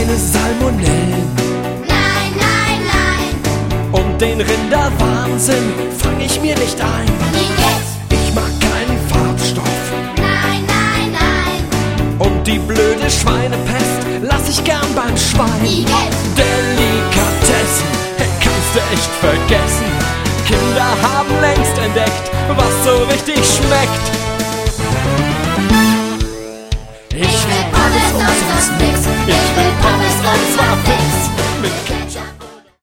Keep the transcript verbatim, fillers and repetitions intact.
keine Salmonellen. Nein, nein, nein. Und den Rinderwahnsinn fang ich mir nicht ein. Igitt. Ich mag keinen Farbstoff. Nein, nein, nein. Und die blöde Schweinepest lass ich gern beim Schwein. Igitt. Delikatessen kannst du echt vergessen. Kinder haben längst entdeckt, was so richtig schmeckt. Ich will Pommes und sonst nix. Ich will Pommes und zwar fix. Mit